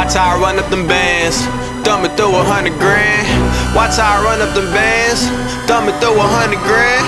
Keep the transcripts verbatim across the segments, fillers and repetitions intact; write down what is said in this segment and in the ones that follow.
Watch how I run up them bands, thumb it through a hundred grand. Watch how I run up them bands, thumb it through a hundred grand.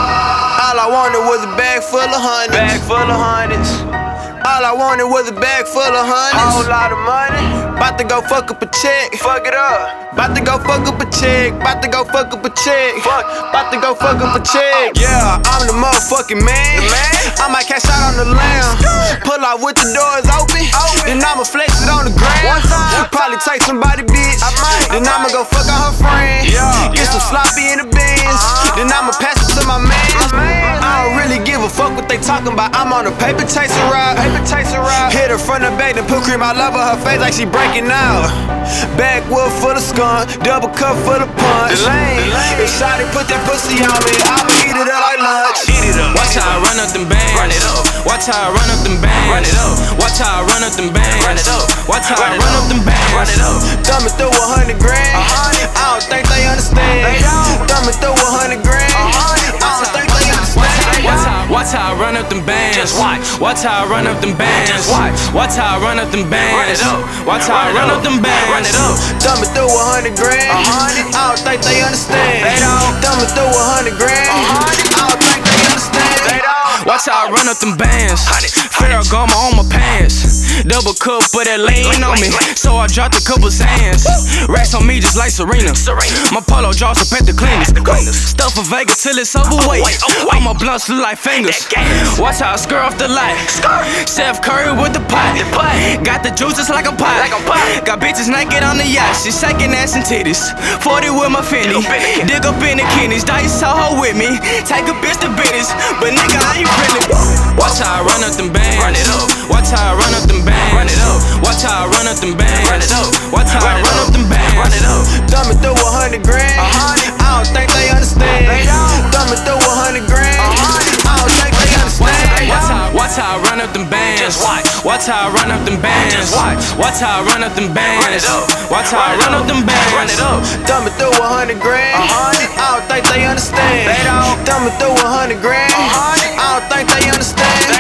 All I wanted was a bag full of hundreds. Bag full of hundreds. All I wanted was a bag full of hundreds. Whole lot of money. Bout to go fuck up a check. Fuck it up. Bout to go fuck up a check. Bout to go fuck up a check. Fuck. Bout to go fuck up a check. Yeah, I'm the motherfucking man. The man. I might cash out on the lamb. Pull out with the doors open. open. Then I'ma flex it on the ground. Probably take somebody, bitch. I might. Then I'ma go fuck on her friend. Yeah. Get yeah. some sloppy in the bins. Uh-huh. Then I'ma pass it to my man. my man. I don't really give a fuck what they talking about. I'm on a paper chasing ride. Paper chasing ride. Hit her front of bag and put cream all over her face like she breaking out. Backwood full of skunk, double cup full of punch. If Shawty put that pussy on me, I'ma eat it up like lunch. Eat it up. Watch how I run up them bands. Run it up. Watch how I run up them bands. Run it up. Watch how I run up them bands. Run it up. Watch how Run I it run up. up them bands. Run it up. Thumb it through a hundred grand. I don't think they understand. They don't. Thumb it through a hundred grand. I don't think they understand. Watch how, watch how I run up them bands. Just watch. Watch how I run up them bands. Just watch. Watch how I run up them bands. Run it up. Watch how I run up them bands. Run it up. Thumb it through a hundred grand. I don't think they understand. They don't. Thumb it through a hundred grand. I don't think they understand. They don't. Watch how I run up them bands. Ferragamo on my pants. Double cup of that lean on me, so I dropped a couple sands. Racks on me just like Serena. My polo draws up at the cleanest. Stuff for Vegas till it's overweight. All my blunts look like fingers. Watch how I skirt off the light. Steph Curry with the pot. Got the juice just like a pot. Got bitches naked on the yacht. She shaking ass and titties. forty with my Fendi. Dig up in the kidneys. Dice saw her with me. Take a bitch to business, but nigga I ain't really. Watch how I run up them bands. Run it up. Watch how I run up them bands. Run it up. Watch how I run up them bands. Run it up. Watch how I run up them bands. Run it up. Thumb it through a hundred grand. I don't think they understand. They don't. Thumb it through a hundred grand. I don't think they understand. Watch how, watch how I run up them bands. Just watch. Watch how I run up them bands. Just watch. Watch how I run up them bands. Run it up. Watch how I run up them bands. Run it up. Thumb it through a hundred grand. I don't think they understand. They don't. Thumb it through a hundred grand. I don't think they understand.